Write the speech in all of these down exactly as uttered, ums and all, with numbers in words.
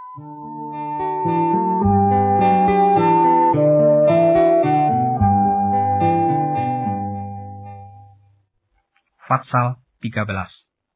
Fatsal tiga belas.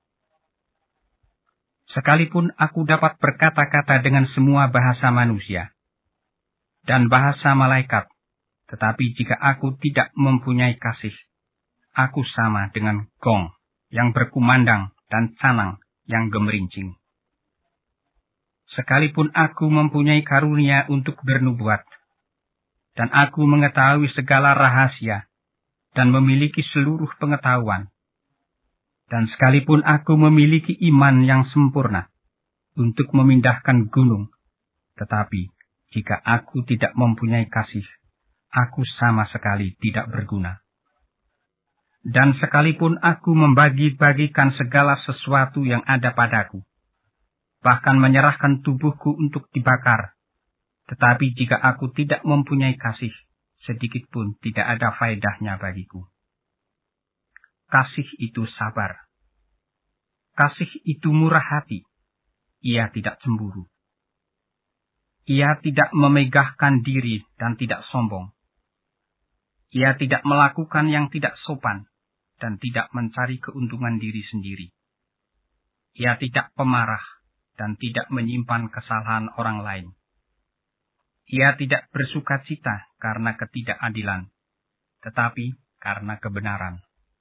Sekalipun aku dapat berkata-kata dengan semua bahasa manusia dan bahasa malaikat, tetapi jika aku tidak mempunyai kasih, aku sama dengan gong yang berkumandang dan canang yang gemerincing. Sekalipun aku mempunyai karunia untuk bernubuat, dan aku mengetahui segala rahasia, dan memiliki seluruh pengetahuan, dan sekalipun aku memiliki iman yang sempurna untuk memindahkan gunung, tetapi jika aku tidak mempunyai kasih, aku sama sekali tidak berguna. Dan sekalipun aku membagi-bagikan segala sesuatu yang ada padaku, bahkan menyerahkan tubuhku untuk dibakar, tetapi jika aku tidak mempunyai kasih, sedikit pun tidak ada faedahnya bagiku. Kasih itu sabar. Kasih itu murah hati. Ia tidak cemburu. Ia tidak memegahkan diri dan tidak sombong. Ia tidak melakukan yang tidak sopan dan tidak mencari keuntungan diri sendiri. Ia tidak pemarah dan tidak menyimpan kesalahan orang lain. Ia tidak bersukacita karena ketidakadilan, tetapi karena kebenaran.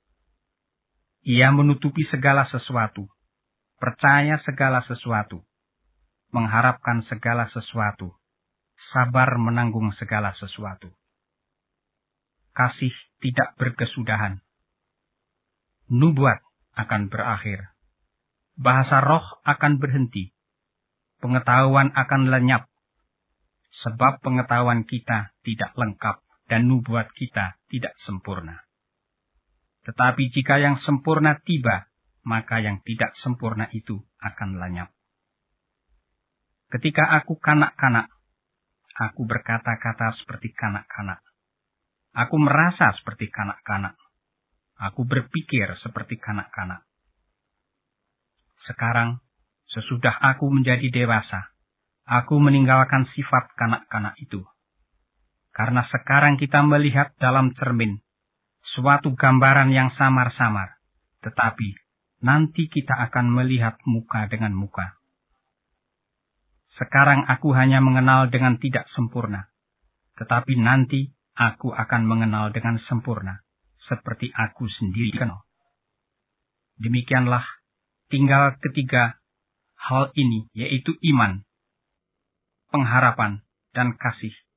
Ia menutupi segala sesuatu, percaya segala sesuatu, mengharapkan segala sesuatu, sabar menanggung segala sesuatu. Kasih tidak berkesudahan. Nubuat akan berakhir. Bahasa roh akan berhenti. Pengetahuan akan lenyap. Sebab pengetahuan kita tidak lengkap dan nubuat kita tidak sempurna. Tetapi jika yang sempurna tiba, maka yang tidak sempurna itu akan lenyap. Ketika aku kanak-kanak, aku berkata-kata seperti kanak-kanak. Aku merasa seperti kanak-kanak. Aku berpikir seperti kanak-kanak. Sekarang, sesudah aku menjadi dewasa, aku meninggalkan sifat kanak-kanak itu. Karena sekarang kita melihat dalam cermin suatu gambaran yang samar-samar, tetapi nanti kita akan melihat muka dengan muka. Sekarang aku hanya mengenal dengan tidak sempurna, tetapi nanti aku akan mengenal dengan sempurna, seperti aku sendiri kenal. Demikianlah tinggal ketiga hal ini, yaitu iman, pengharapan, dan kasih.